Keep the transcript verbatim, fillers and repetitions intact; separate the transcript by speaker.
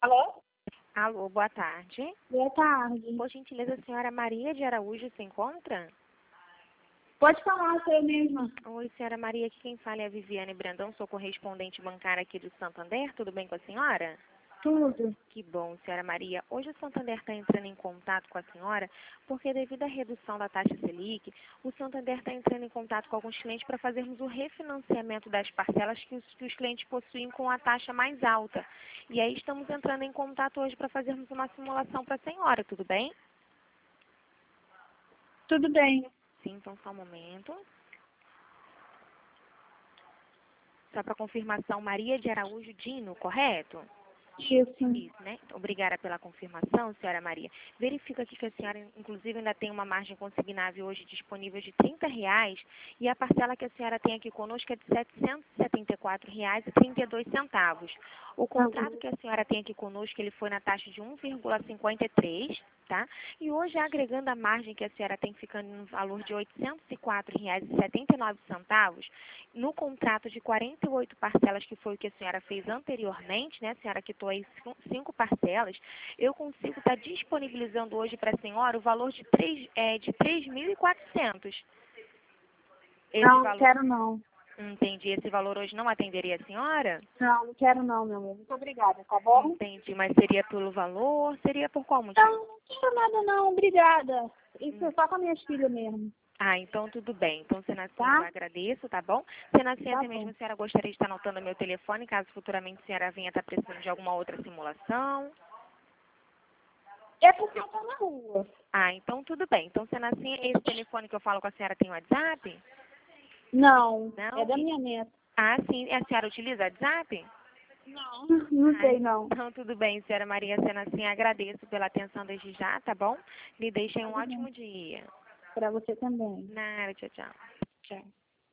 Speaker 1: Alô?
Speaker 2: Alô, boa tarde.
Speaker 1: Boa tarde.
Speaker 2: Por gentileza, a senhora Maria de Araújo se encontra?
Speaker 1: Pode falar, sou eu mesma.
Speaker 2: Oi, senhora Maria, aqui quem fala é a Viviane Brandão, sou correspondente bancária aqui do Santander, tudo bem com a senhora?
Speaker 1: Tudo.
Speaker 2: Que bom, senhora Maria. Hoje o Santander está entrando em contato com a senhora, porque devido à redução da taxa Selic, o Santander está entrando em contato com alguns clientes para fazermos o refinanciamento das parcelas que os, que os clientes possuem com a taxa mais alta. E aí estamos entrando em contato hoje para fazermos uma simulação para a senhora, tudo bem?
Speaker 1: Tudo bem.
Speaker 2: Sim, então só um momento. Só para confirmação, Maria de Araújo Dino, correto?
Speaker 1: Isso.
Speaker 2: Isso, né? Obrigada pela confirmação, senhora Maria. Verifica aqui que a senhora, inclusive, ainda tem uma margem consignável hoje disponível de trinta reais e a parcela que a senhora tem aqui conosco é de setecentos e setenta e quatro reais e trinta e dois centavos. O contrato que a senhora tem aqui conosco, ele foi na taxa de um vírgula cinquenta e três, tá? E hoje, agregando a margem que a senhora tem ficando no valor de oitocentos e quatro reais e setenta e nove centavos, no contrato de quarenta e oito parcelas, que foi o que a senhora fez anteriormente, né? A senhora quitou aí cinco parcelas, eu consigo estar disponibilizando hoje para a senhora o valor de três, é, de três mil e quatrocentos. Esse
Speaker 1: Não, não
Speaker 2: valor,
Speaker 1: quero não.
Speaker 2: entendi. Esse valor hoje não atenderia a senhora?
Speaker 1: Não, não quero não, meu amor. Muito obrigada, tá bom?
Speaker 2: Entendi, mas seria pelo valor? Seria por qual motivo?
Speaker 1: Não, não quero nada não, obrigada. Isso é só com as minhas filhas mesmo.
Speaker 2: Ah, então tudo bem. Então, sendo assim,
Speaker 1: Tá?
Speaker 2: eu agradeço, tá bom? Sendo assim,
Speaker 1: Tá
Speaker 2: até
Speaker 1: bom.
Speaker 2: mesmo a senhora gostaria de estar anotando meu telefone, caso futuramente a senhora venha estar precisando de alguma outra simulação.
Speaker 1: É porque eu tô na rua.
Speaker 2: Ah, então tudo bem. Então, sendo assim, esse telefone que eu falo com a senhora tem WhatsApp?
Speaker 1: Não,
Speaker 2: Não?
Speaker 1: é da
Speaker 2: E-
Speaker 1: minha neta.
Speaker 2: Ah, sim. A senhora utiliza WhatsApp?
Speaker 1: Não, não
Speaker 2: Ah,
Speaker 1: sei não.
Speaker 2: então tudo bem, senhora Maria. Sendo assim, agradeço pela atenção desde já, tá bom? Me deixem um
Speaker 1: Tudo bem.
Speaker 2: ótimo dia.
Speaker 1: Pra você também.
Speaker 2: Nada, tchau, tchau.
Speaker 1: Tchau.